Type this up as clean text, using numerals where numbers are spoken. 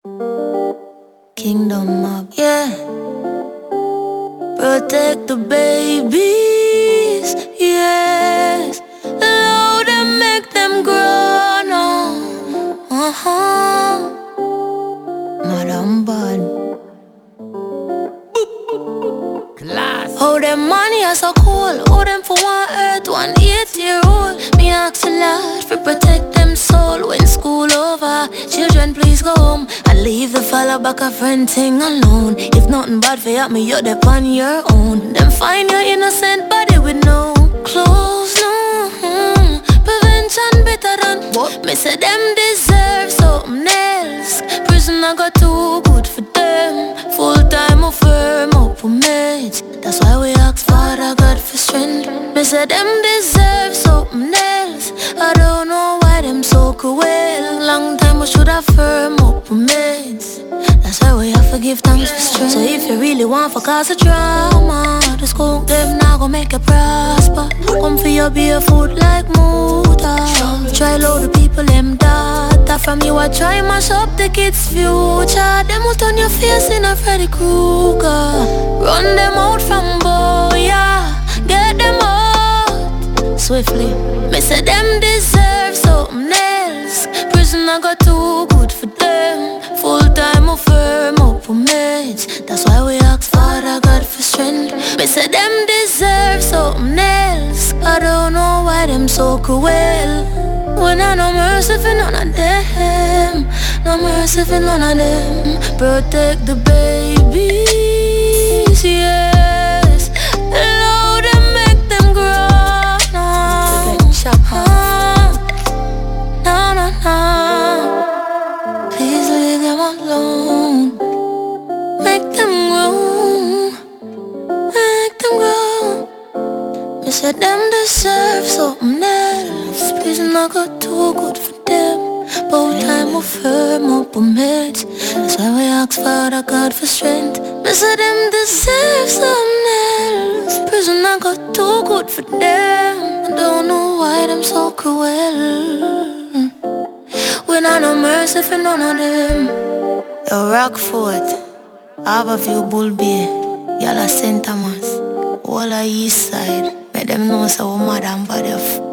Kingdom Mob, yeah. Protect the babies, yes. Allow them, make them grow now. Madam Bad. Class. How them money are so cool. How them for 1 earth, 1 8-year-old. Me ask a lot for protect them soul. When school over, children please go home and leave the fella back a friend thing alone. If nothing bad for you, me you're there on your own. Them find your innocent body with no clothes, no. Prevention better than what? Me say them deserve something else. Prison I got too good for them. Full time of firm up with mates. That's why we ask Father God for strength. Me say them deserve something else. I don't know why them so cruel. Long time we should have firm up with mates. That's why we have to give thanks for strength. So if you really want for cause of drama, the school them now gon' make you prosper. Come for your barefoot like Muta. Try load the people them data. From you I try mash up the kids' future. Them will turn your face in a Freddy Krueger. Run them out from Boya. Get them out swiftly. Me say them deserve something else. Prison I got too good for them. Full time of firm up for mates. That's why we ask Father God for strength. Me say them deserve something else. I don't know why them so cruel. When I no mercy for none of them. No mercy for none of them. Protect the babies, yes. Allow them, make them grow now. No. Please leave them alone. Make them grow. Make them grow. Me said them deserve something else. Prison I got too good for them. Both time we firm up with mates. That's why we ask Father God for strength. Me say them deserve something else. Prison I got too good for them. I don't know why them so cruel. We not no mercy for none of them. Yo, Rockfort, Harborview, Bull Bay, Yala St. Thomas, all the east side. Make them know so Madam Bad